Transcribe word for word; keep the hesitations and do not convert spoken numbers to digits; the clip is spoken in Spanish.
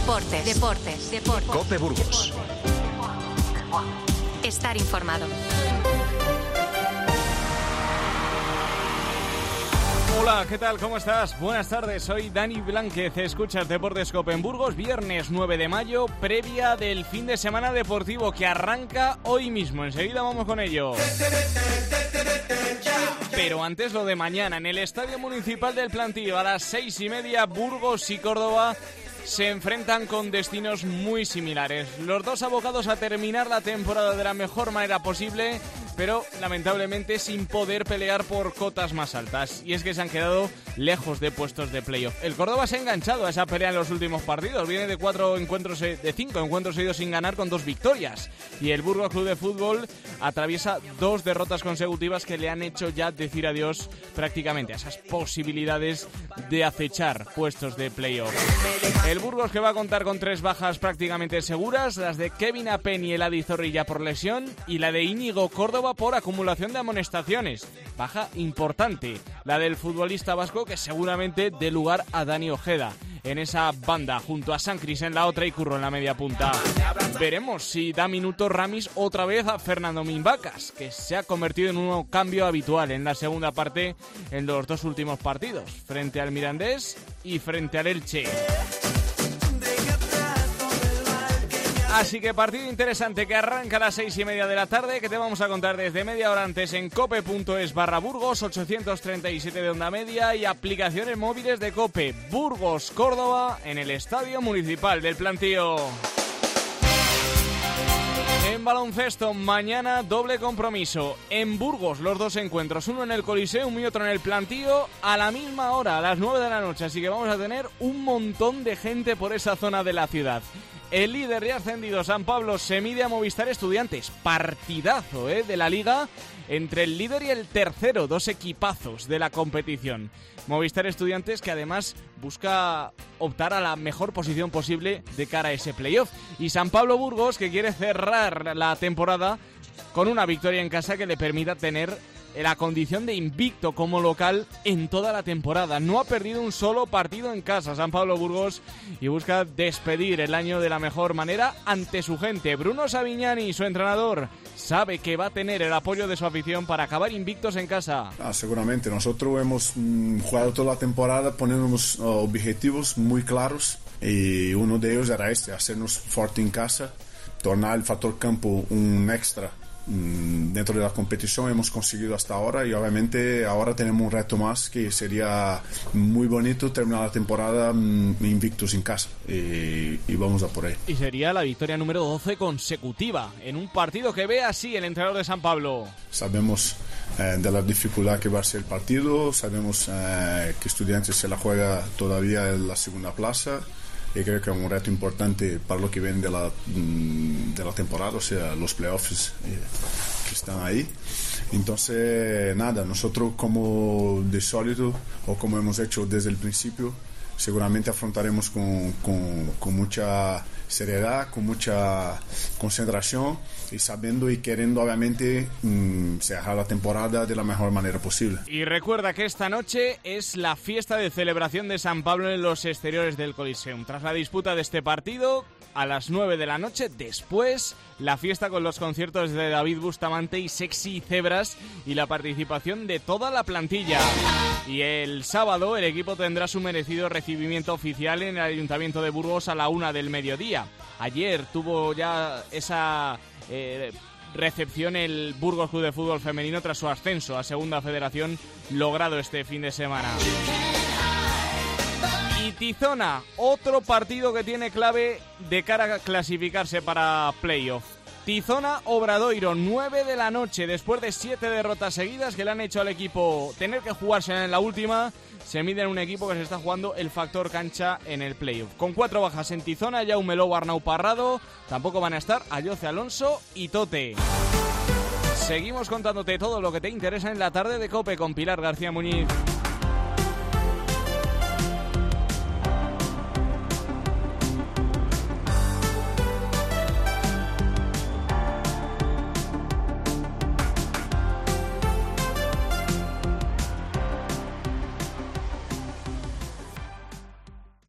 Deportes, deportes, deportes. COPE Burgos. Estar informado. Hola, ¿qué tal? ¿Cómo estás? Buenas tardes, soy Dani Blánquez, escuchas Deportes COPE en Burgos, viernes nueve de mayo, previa del fin de semana deportivo que arranca hoy mismo, enseguida vamos con ello. Pero antes lo de mañana, en el Estadio Municipal del Plantío, a las seis y media, Burgos y Córdoba se enfrentan con destinos muy similares. Los dos abocados a terminar la temporada de la mejor manera posible, pero lamentablemente sin poder pelear por cotas más altas. Y es que se han quedado lejos de puestos de playoff. El Córdoba se ha enganchado a esa pelea en los últimos partidos. Viene de cuatro encuentros, de cinco encuentros seguidos sin ganar con dos victorias. Y el Burgos Club de Fútbol atraviesa dos derrotas consecutivas que le han hecho ya decir adiós prácticamente a esas posibilidades de acechar puestos de playoff. El Burgos que va a contar con tres bajas prácticamente seguras, las de Kevin Apen y Eladi Zorrilla por lesión y la de Íñigo Córdoba por acumulación de amonestaciones. Baja importante, la del futbolista vasco que seguramente dé lugar a Dani Ojeda en esa banda, junto a Sancris en la otra y Curro en la media punta. Veremos si da minutos Ramis otra vez a Fernando Mimbacas, que se ha convertido en un cambio habitual en la segunda parte en los dos últimos partidos, frente al Mirandés y frente al Elche. Así que partido interesante que arranca a las seis y media de la tarde, que te vamos a contar desde media hora antes en cope.es barra Burgos, ochocientos treinta y siete de onda media y aplicaciones móviles de Cope. Burgos, Córdoba, en el Estadio Municipal del Plantío. En baloncesto, mañana doble compromiso. En Burgos los dos encuentros, uno en el Coliseum y otro en el Plantío, a la misma hora, a las nueve de la noche. Así que vamos a tener un montón de gente por esa zona de la ciudad. El líder y ascendido San Pablo se mide a Movistar Estudiantes. Partidazo ¿eh? de la liga entre el líder y el tercero, dos equipazos de la competición. Movistar Estudiantes que además busca optar a la mejor posición posible de cara a ese playoff. Y San Pablo Burgos que quiere cerrar la temporada con una victoria en casa que le permita tener la condición de invicto como local en toda la temporada. No ha perdido un solo partido en casa San Pablo Burgos y busca despedir el año de la mejor manera ante su gente. Bruno Savignani, su entrenador, sabe que va a tener el apoyo de su afición para acabar invictos en casa. Ah, seguramente, nosotros hemos mm, jugado toda la temporada poniéndonos uh, objetivos muy claros y uno de ellos era este, hacernos fuerte en casa, tornar el factor campo un extra dentro de la competición. Hemos conseguido hasta ahora y obviamente ahora tenemos un reto más que sería muy bonito terminar la temporada invictos en casa y, y vamos a por ahí. Y sería la victoria número doce consecutiva en un partido que ve así el entrenador de San Pablo. Sabemos eh, de la dificultad que va a ser el partido, sabemos eh, que Estudiantes se la juega todavía en la segunda plaza y creo que es un reto importante para lo que viene de la, de la temporada, o sea, los playoffs eh, que están ahí. Entonces, nada, nosotros como de sólido, o como hemos hecho desde el principio, seguramente afrontaremos con, con, con mucha seriedad, con mucha concentración y sabiendo y queriendo obviamente mmm, cerrar la temporada de la mejor manera posible. Y recuerda que esta noche es la fiesta de celebración de San Pablo en los exteriores del Coliseum. Tras la disputa de este partido, a las nueve de la noche, después la fiesta con los conciertos de David Bustamante y Sexy Cebras y la participación de toda la plantilla. Y el sábado el equipo tendrá su merecido recibimiento oficial en el Ayuntamiento de Burgos a la una del mediodía. Ayer tuvo ya esa eh, recepción el Burgos Club de Fútbol Femenino tras su ascenso a Segunda Federación logrado este fin de semana. Y Tizona, otro partido que tiene clave de cara a clasificarse para playoff. Tizona Obradoiro, nueve de la noche, después de siete derrotas seguidas que le han hecho al equipo tener que jugarse en la última, se mide en un equipo que se está jugando el factor cancha en el playoff. Con cuatro bajas en Tizona, Jaume Lou, Arnau Parrado, tampoco van a estar Ayoce Alonso y Tote. Seguimos contándote todo lo que te interesa en la tarde de COPE con Pilar García Muñiz.